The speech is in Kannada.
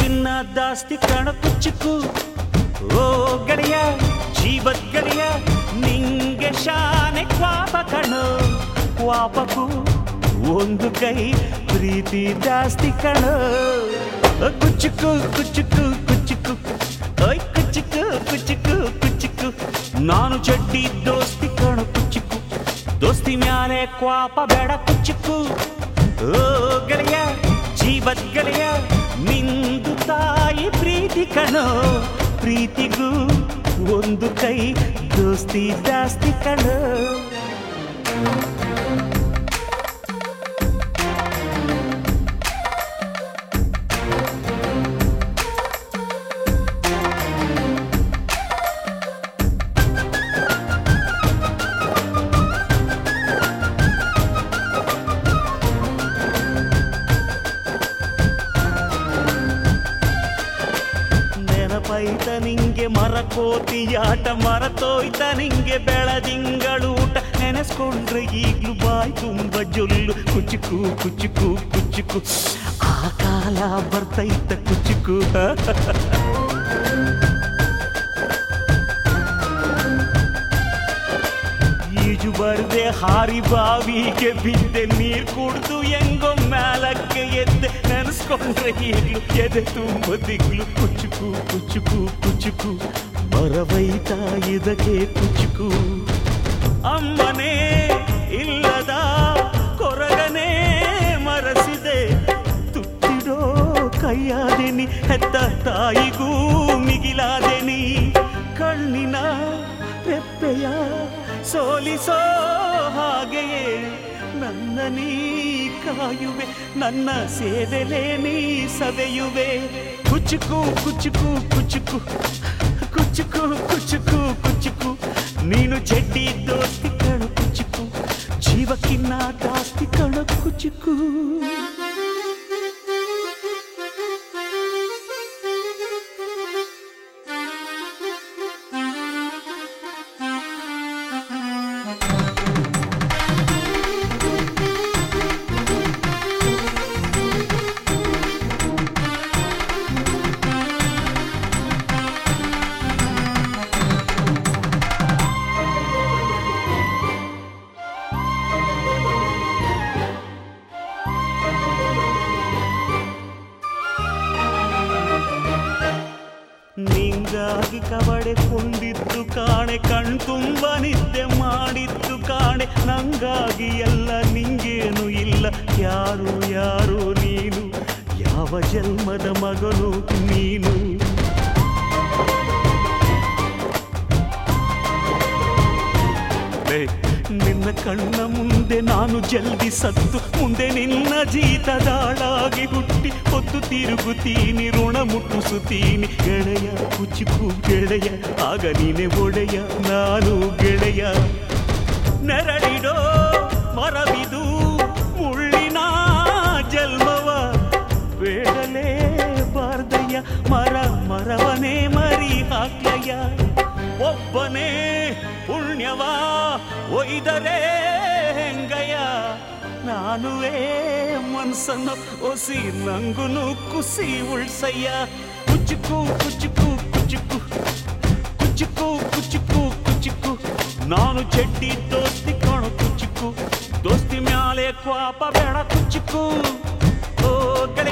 ಜೀವಕ್ಕಿನ್ನ ಜಾಸ್ತಿ ಕಣ ಕುಚ್ಚುಕು. ಓ ಗೆಳೆಯ ಜೀವದ್ ಗೆಳೆಯ ನಿಂಗೆ ಶಾನೆ ಕ್ವಾಪ ಕಣೋ. ಕ್ವಾಪಕ್ಕೂ ಒಂದು ಕೈ ಪ್ರೀತಿ ಜಾಸ್ತಿ ಕಣೋ. ಕುಚ್ಚುಕು ಕುಚ್ಚುಕು ಕುಚ್ಚುಕು ಓಯ್ ಕುಚ್ಚುಕು ಕುಚ್ಚುಕು ಕುಚ್ಚುಕು. ನಾನು ಚಡ್ಡಿ ದೋಸ್ತಿ ಕಣ ಕುಚ್ಚುಕು. ದೋಸ್ತಿ ಮ್ಯಾಲೆ ಕ್ವಾಪ ಬೇಡ ಕುಚ್ಚುಕು. ಓ ಗೆಳೆಯ ಜೀವದ್ ಗೆಳೆಯ ನಿಂದು ತಾಯಿ ಪ್ರೀತಿ ಕಣೋ. ಪ್ರೀತಿಗೂ ಒಂದು ಕೈ ದೋಸ್ತಿ ಜಾಸ್ತಿ ಕಣೋ. ನೆನಪೈತ ನಿಂಗೆ ಮರಕೋತಿಯಾಟ ಮರತೋಯ್ತ ನಿಂಗೆ ಬೆಳದಿಂಗಳೂಟ. ನೆನೆಸ್ಕೊಂಡ್ರೆ ಈಗ್ಲೂ ಬಾಯ್ ತುಂಬ ಜೊಲ್ಲು. ಕುಚ್ಚುಕು ಕುಚ್ಚುಕು ಕುಚ್ಚುಕು ಆ ಕಾಲ ಬರ್ತೈತ ಕುಚ್ಚುಕು. ಈಜು ಬರ್ದೆ ಹಾರಿ ಬಾವಿಗೆ ಬಿದ್ದೆ. ನೀರ್ ಕುಡ್ದು ಹೆಂಗೋ ಮ್ಯಾಲಕ್ಕೆ ಎದ್ದೆ. ನೆನೆಸ್ಕೊಂಡ್ರೆ ಈಗ್ಲೂ ಎದೆ ತುಂಬ ದಿಗ್ಲು. ಕುಚ್ಚುಕು ಕುಚ್ಚುಕು ಕುಚ್ಚುಕು ಬರವೈತ ಇದಕ್ಕೆ ಕುಚ್ಚುಕು. ಅಮ್ಮನೇ ಇಲ್ಲದ ಕೊರಗನೇ ಮರಸಿದೆ. ತುಟ್ಟಿಡೋ ಕೈಯಾದೆನಿ ಹೆತ್ತ ತಾಯಿಗೂ ಮಿಗಿಲಾದೆನಿ. ಕಣ್ಣಿನ ರೆಪ್ಪೆಯ ಸೋಲಿಸೋ ಹಾಗೆಯೇ ನನ್ನ ನೀ ಕಾಯುವೆ. ನನ್ನ ಸೇವೆಲೇ ನೀ ಸವೆಯುವೆ. ಕುಚ್ಚುಕು ಕುಚ್ಚುಕು ಕುಚ್ಚುಕು ಕುಚ್ಚುಕು ಕುಚ್ಚುಕು ಕುಚ್ಚುಕು. ನೀನು ಚಡ್ಡಿ ದೋಸ್ತಿ ಕಣ ಕುಚ್ಚುಕು. ಜೀವಕ್ಕಿನ್ನ ಜಾಸ್ತಿ ಕಣ ಕುಚ್ಚುಕು. ನಿಂಗಾಗಿ ಕಬಡೆ ಕೊಂಡಿದ್ದು ಕಾಣೆ. ಕಣ್ತುಂಬ ನಿದ್ದೆ ಮಾಡಿದ್ದು ಕಾಣೆ. ನಂಗಾಗಿ ಎಲ್ಲ ನಿಂಗೇನು ಇಲ್ಲ. ಯಾರು ಯಾರು ನೀನು ಯಾವ ಜನ್ಮದ ಮಗನು ನೀನು. ನಿನ್ನ ಕಣ್ಣ ಮುಂದೆ ನಾನು ಜಲ್ದಿ ಸತ್ತು. ಮುಂದೆ ನಿನ್ನ ಜೀತದಾಳಾಗಿ ಹುಟ್ಟಿ ಹೊತ್ತು ತಿರುಗುತ್ತೀನಿ. ಋಣ ಮುಟ್ಟಿಸುತ್ತೀನಿ ಗೆಳೆಯ ಕುಚ್ಚುಕು ಗೆಳೆಯ. ಆಗ ನೀನೆ ಒಡೆಯ ನಾನು ಗೆಳೆಯ. ನೆರಳಿಡೋ ಮರವಿದು ಮುಳ್ಳಿನ ಜನ್ಮವ ಬೇಡಲೇ ಬಾರ್ದಯ್ಯ. ಮರವನೇ ಮರಿ ಹಾಕ್ಲಯ್ಯ. ಒಬ್ಬನೇ ಪುಣ್ಯವ ಒಯ್ದರೆ ಹೆಂಗಯ್ಯ. ನಾನುವೇ ಮನ್ಸನ್ನು ಒಸಿ ನಂಗುನು ಕುಸಿ ಉಳ್ಸಯ್ಯ. ಕುಚ್ಚುಕು ಕುಚ್ಚುಕು ಕುಚ್ಚುಕು ಕುಚ್ಚುಕು ಕುಚ್ಚುಕು ಕುಚ್ಚುಕು. ನಾನು ಚಡ್ಡಿ ದೋಸ್ತಿ ಕಾಣು ಕುಚ್ಚುಕು. ದೋಸ್ತಿ ಮ್ಯಾಲೆ ಕ್ವಾಪ ಬೇಡ ಕುಚ್ಚುಕು. ಓ